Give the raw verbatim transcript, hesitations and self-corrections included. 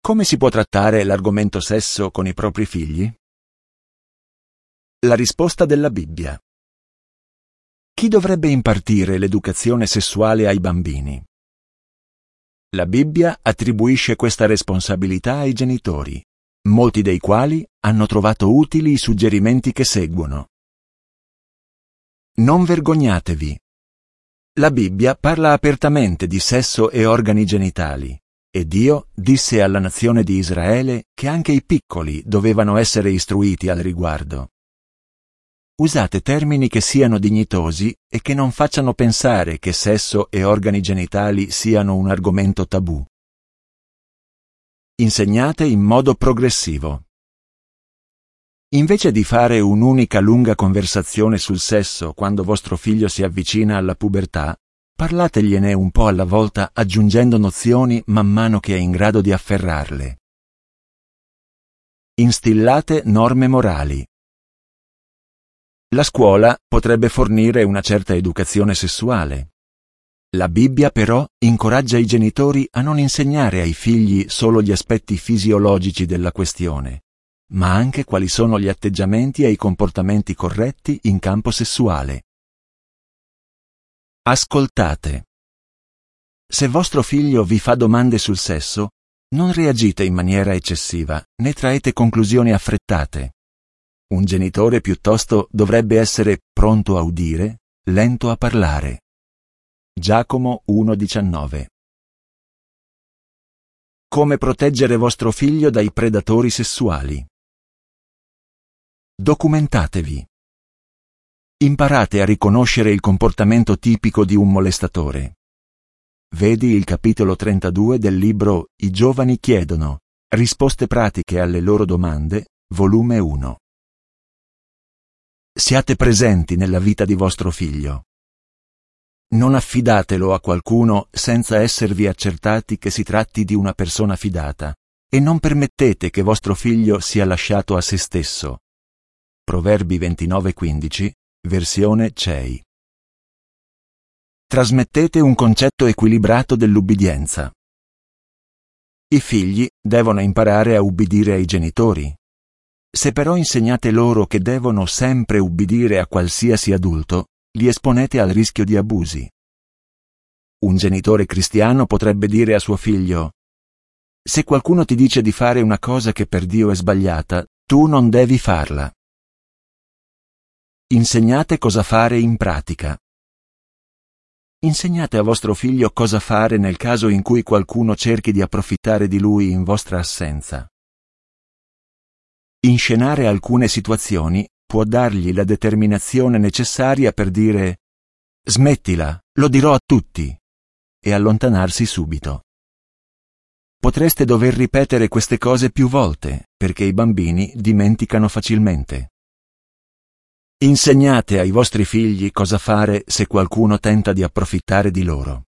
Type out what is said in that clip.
Come si può trattare l'argomento sesso con i propri figli? La risposta della Bibbia. Chi dovrebbe impartire l'educazione sessuale ai bambini? La Bibbia attribuisce questa responsabilità ai genitori, molti dei quali hanno trovato utili i suggerimenti che seguono. Non vergognatevi. La Bibbia parla apertamente di sesso e organi genitali, e Dio disse alla nazione di Israele che anche i piccoli dovevano essere istruiti al riguardo. Usate termini che siano dignitosi e che non facciano pensare che sesso e organi genitali siano un argomento tabù. Insegnate in modo progressivo. Invece di fare un'unica lunga conversazione sul sesso quando vostro figlio si avvicina alla pubertà, parlategliene un po' alla volta aggiungendo nozioni man mano che è in grado di afferrarle. Instillate norme morali. La scuola potrebbe fornire una certa educazione sessuale. La Bibbia però incoraggia i genitori a non insegnare ai figli solo gli aspetti fisiologici della questione, ma anche quali sono gli atteggiamenti e i comportamenti corretti in campo sessuale. Ascoltate. Se vostro figlio vi fa domande sul sesso, non reagite in maniera eccessiva, né traete conclusioni affrettate. Un genitore piuttosto dovrebbe essere pronto a udire, lento a parlare. Giacomo uno diciannove. Come proteggere vostro figlio dai predatori sessuali? Documentatevi. Imparate a riconoscere il comportamento tipico di un molestatore. Vedi il capitolo trentadue del libro I giovani chiedono, risposte pratiche alle loro domande, volume uno. Siate presenti nella vita di vostro figlio. Non affidatelo a qualcuno senza esservi accertati che si tratti di una persona fidata e non permettete che vostro figlio sia lasciato a se stesso. Proverbi ventinove quindici, versione C E I. Trasmettete un concetto equilibrato dell'ubbidienza. I figli devono imparare a ubbidire ai genitori. Se però insegnate loro che devono sempre ubbidire a qualsiasi adulto, li esponete al rischio di abusi. Un genitore cristiano potrebbe dire a suo figlio: se qualcuno ti dice di fare una cosa che per Dio è sbagliata, tu non devi farla. Insegnate cosa fare in pratica. Insegnate a vostro figlio cosa fare nel caso in cui qualcuno cerchi di approfittare di lui in vostra assenza. Inscenare alcune situazioni può dargli la determinazione necessaria per dire «Smettila, lo dirò a tutti» e allontanarsi subito. Potreste dover ripetere queste cose più volte, perché i bambini dimenticano facilmente. Insegnate ai vostri figli cosa fare se qualcuno tenta di approfittare di loro.